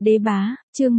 Đế bá, chương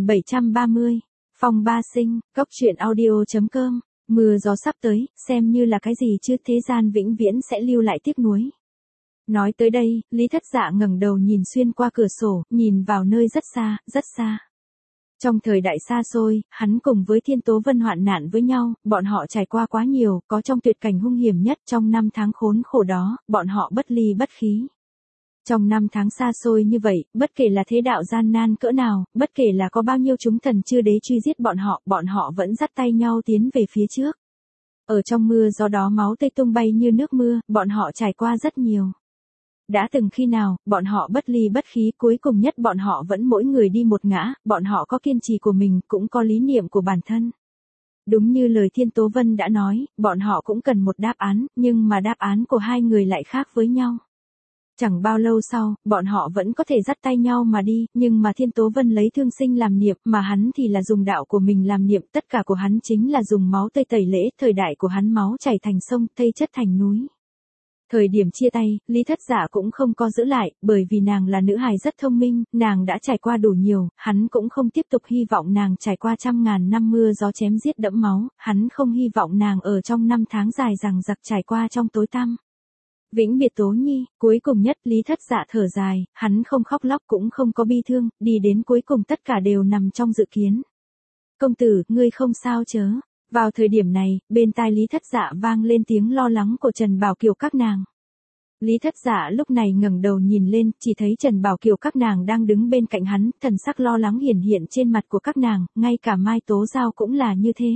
1730, Phong Ba Sinh, Cốc truyện audio.com, mưa gió sắp tới, xem như là cái gì chứ, thế gian vĩnh viễn sẽ lưu lại tiếc nuối. Nói tới đây, Lý Thất Dạ ngẩng đầu nhìn xuyên qua cửa sổ, nhìn vào nơi rất xa, rất xa. Trong thời đại xa xôi, hắn cùng với Thiên Tố Vân hoạn nạn với nhau, bọn họ trải qua quá nhiều, có trong tuyệt cảnh hung hiểm nhất trong năm tháng khốn khổ đó, bọn họ bất ly bất khí. Trong năm tháng xa xôi như vậy, bất kể là thế đạo gian nan cỡ nào, bất kể là có bao nhiêu chúng thần chưa đế truy giết bọn họ vẫn dắt tay nhau tiến về phía trước. Ở trong mưa gió đó máu tươi tung bay như nước mưa, bọn họ trải qua rất nhiều. Đã từng khi nào, bọn họ bất ly bất khí, cuối cùng nhất bọn họ vẫn mỗi người đi một ngã, bọn họ có kiên trì của mình, cũng có lý niệm của bản thân. Đúng như lời Thiên Tố Vân đã nói, bọn họ cũng cần một đáp án, nhưng mà đáp án của hai người lại khác với nhau. Chẳng bao lâu sau, bọn họ vẫn có thể dắt tay nhau mà đi, nhưng mà Thiên Tố Vân lấy thương sinh làm niệm, mà hắn thì là dùng đạo của mình làm niệm, tất cả của hắn chính là dùng máu tươi tẩy lễ, thời đại của hắn máu chảy thành sông, thây chất thành núi. Thời điểm chia tay, Lý Thất Dạ cũng không có giữ lại, bởi vì nàng là nữ hài rất thông minh, nàng đã trải qua đủ nhiều, hắn cũng không tiếp tục hy vọng nàng trải qua trăm ngàn năm mưa gió chém giết đẫm máu, hắn không hy vọng nàng ở trong năm tháng dài dằng dặc trải qua trong tối tăm. Vĩnh biệt Tố Nhi, cuối cùng nhất Lý Thất Dạ thở dài, hắn không khóc lóc cũng không có bi thương, đi đến cuối cùng tất cả đều nằm trong dự kiến. Công tử, ngươi không sao chớ? Vào thời điểm này, bên tai Lý Thất Dạ vang lên tiếng lo lắng của Trần Bảo Kiều các nàng. Lý Thất Dạ lúc này ngẩng đầu nhìn lên, chỉ thấy Trần Bảo Kiều các nàng đang đứng bên cạnh hắn, thần sắc lo lắng hiển hiện trên mặt của các nàng, ngay cả Mai Tố Giao cũng là như thế.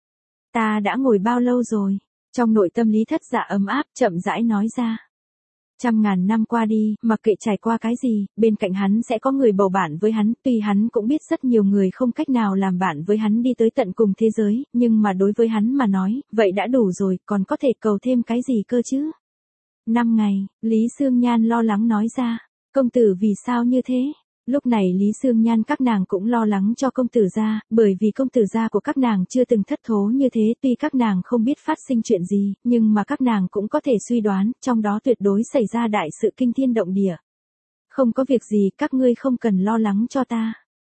Ta đã ngồi bao lâu rồi? Trong nội tâm Lý Thất Dạ ấm áp, chậm rãi nói ra. Trăm ngàn năm qua đi, mặc kệ trải qua cái gì, bên cạnh hắn sẽ có người bầu bạn với hắn, tuy hắn cũng biết rất nhiều người không cách nào làm bạn với hắn đi tới tận cùng thế giới, nhưng mà đối với hắn mà nói, vậy đã đủ rồi, còn có thể cầu thêm cái gì cơ chứ? 5 ngày, Lý Sương Nhan lo lắng nói ra, công tử vì sao như thế? Lúc này Lý Sương Nhan các nàng cũng lo lắng cho công tử gia, bởi vì công tử gia của các nàng chưa từng thất thố như thế, tuy các nàng không biết phát sinh chuyện gì, nhưng mà các nàng cũng có thể suy đoán, trong đó tuyệt đối xảy ra đại sự kinh thiên động địa. Không có việc gì, các ngươi không cần lo lắng cho ta.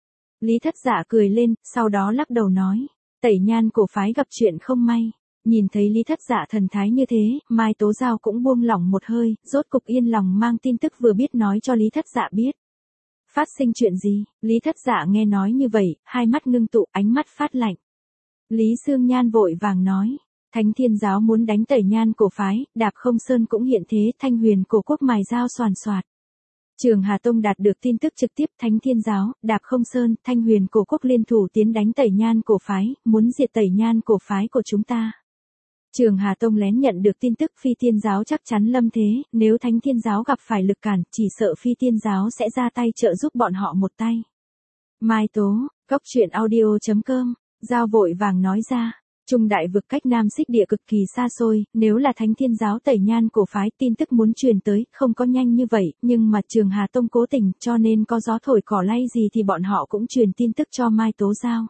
Lý Thất Dạ cười lên, sau đó lắc đầu nói, Tẩy Nhan cổ phái gặp chuyện không may. Nhìn thấy Lý Thất Dạ thần thái như thế, Mai Tố Giao cũng buông lỏng một hơi, rốt cục yên lòng mang tin tức vừa biết nói cho Lý Thất Dạ biết. Phát sinh chuyện gì? Lý Thất Dạ nghe nói như vậy, hai mắt ngưng tụ, ánh mắt phát lạnh. Lý Sương Nhan vội vàng nói, Thánh Thiên Giáo muốn đánh Tẩy Nhan cổ phái, Đạp Không Sơn cũng hiện thế, Thanh Huyền cổ quốc mài dao soàn soạt. Trường Hà Tông đạt được tin tức trực tiếp, Thánh Thiên Giáo, Đạp Không Sơn, Thanh Huyền cổ quốc liên thủ tiến đánh Tẩy Nhan cổ phái, muốn diệt Tẩy Nhan cổ phái của chúng ta. Trường Hà Tông lén nhận được tin tức Phi Tiên Giáo chắc chắn lâm thế, nếu Thánh Thiên Giáo gặp phải lực cản, chỉ sợ Phi Tiên Giáo sẽ ra tay trợ giúp bọn họ một tay. Mai Tố, Cốc truyện audio.com, Giao vội vàng nói ra, Trung Đại Vực cách Nam Xích Địa cực kỳ xa xôi, nếu là Thánh Thiên Giáo Tẩy Nhan cổ phái tin tức muốn truyền tới, không có nhanh như vậy, nhưng mà Trường Hà Tông cố tình, cho nên có gió thổi cỏ lay gì thì bọn họ cũng truyền tin tức cho Mai Tố Giao.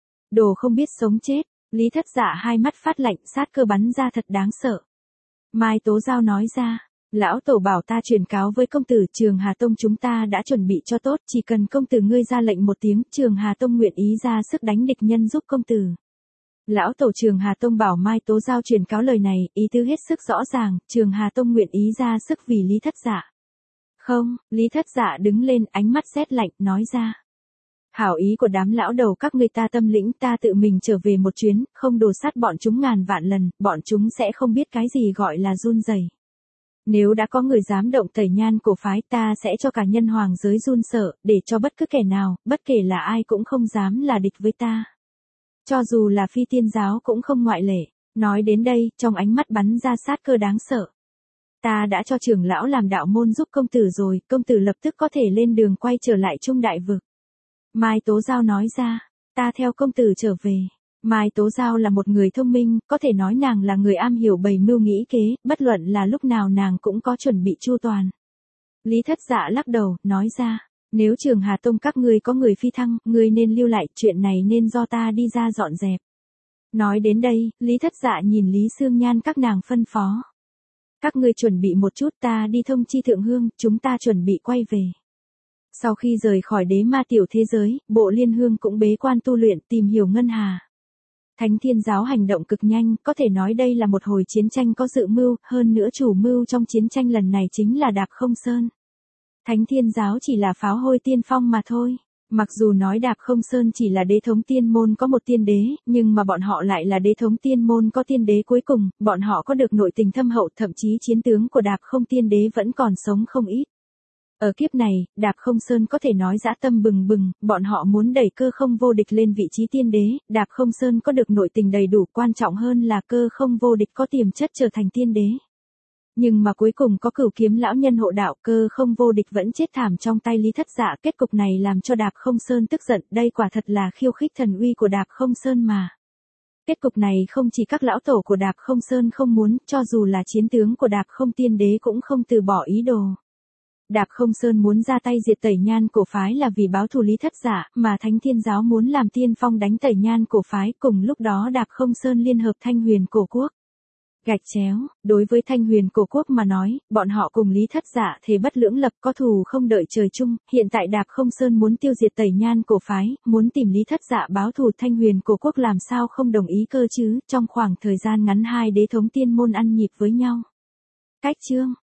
Đồ không biết sống chết. Lý Thất Dạ hai mắt phát lạnh, sát cơ bắn ra thật đáng sợ. Mai Tố Giao nói ra, lão tổ bảo ta truyền cáo với công tử, Trường Hà Tông chúng ta đã chuẩn bị cho tốt, chỉ cần công tử ngươi ra lệnh một tiếng, Trường Hà Tông nguyện ý ra sức đánh địch nhân giúp công tử. Lão tổ Trường Hà Tông bảo Mai Tố Giao truyền cáo lời này, ý tứ hết sức rõ ràng, Trường Hà Tông nguyện ý ra sức vì Lý Thất Dạ. Không, Lý Thất Dạ đứng lên, ánh mắt sét lạnh, nói ra. Hảo ý của đám lão đầu các ngươi ta tâm lĩnh, ta tự mình trở về một chuyến, không đồ sát bọn chúng ngàn vạn lần, bọn chúng sẽ không biết cái gì gọi là run rẩy. Nếu đã có người dám động Tẩy Nhan cổ phái, ta sẽ cho cả nhân hoàng giới run sợ, để cho bất cứ kẻ nào, bất kể là ai cũng không dám là địch với ta. Cho dù là Phi Tiên Giáo cũng không ngoại lệ. Nói đến đây, trong ánh mắt bắn ra sát cơ đáng sợ. Ta đã cho trưởng lão làm đạo môn giúp công tử rồi, công tử lập tức có thể lên đường quay trở lại Trung Đại Vực. Mai Tố Giao nói ra, ta theo công tử trở về. Mai Tố Giao là một người thông minh, có thể nói nàng là người am hiểu bày mưu nghĩ kế, bất luận là lúc nào nàng cũng có chuẩn bị chu toàn. Lý Thất Dạ lắc đầu, nói ra, nếu Trường Hà Tông các ngươi có người phi thăng, ngươi nên lưu lại, chuyện này nên do ta đi ra dọn dẹp. Nói đến đây, Lý Thất Dạ nhìn Lý Sương Nhan các nàng phân phó. Các ngươi chuẩn bị một chút, ta đi thông chi thượng hương, chúng ta chuẩn bị quay về. Sau khi rời khỏi đế ma tiểu thế giới, Bộ Liên Hương cũng bế quan tu luyện tìm hiểu ngân hà. Thánh Thiên Giáo hành động cực nhanh, có thể nói đây là một hồi chiến tranh có dự mưu, hơn nữa chủ mưu trong chiến tranh lần này chính là Đạp Không Sơn. Thánh Thiên Giáo chỉ là pháo hôi tiên phong mà thôi. Mặc dù nói Đạp Không Sơn chỉ là đế thống tiên môn có một tiên đế, nhưng mà bọn họ lại là đế thống tiên môn có tiên đế cuối cùng, bọn họ có được nội tình thâm hậu, thậm chí chiến tướng của Đạp Không tiên đế vẫn còn sống không ít. Ở kiếp này, Đạp Không Sơn có thể nói dã tâm bừng bừng, bọn họ muốn đẩy Cơ Không vô địch lên vị trí tiên đế, Đạp Không Sơn có được nội tình đầy đủ, quan trọng hơn là Cơ Không vô địch có tiềm chất trở thành tiên đế. Nhưng mà cuối cùng có Cửu Kiếm lão nhân hộ đạo, Cơ Không vô địch vẫn chết thảm trong tay Lý Thất Dạ, kết cục này làm cho Đạp Không Sơn tức giận, đây quả thật là khiêu khích thần uy của Đạp Không Sơn mà. Kết cục này không chỉ các lão tổ của Đạp Không Sơn không muốn, cho dù là chiến tướng của Đạp Không tiên đế cũng không từ bỏ ý đồ. Đạp Không Sơn muốn ra tay diệt Tẩy Nhan cổ phái là vì báo thù Lý Thất Dạ, mà Thánh Thiên Giáo muốn làm tiên phong đánh Tẩy Nhan cổ phái, cùng lúc đó Đạp Không Sơn liên hợp Thanh Huyền cổ quốc. Gạch chéo, đối với Thanh Huyền cổ quốc mà nói, bọn họ cùng Lý Thất Dạ thề bất lưỡng lập, có thù không đợi trời chung, hiện tại Đạp Không Sơn muốn tiêu diệt Tẩy Nhan cổ phái, muốn tìm Lý Thất Dạ báo thù, Thanh Huyền cổ quốc làm sao không đồng ý cơ chứ, trong khoảng thời gian ngắn hai đế thống tiên môn ăn nhịp với nhau. Cách chương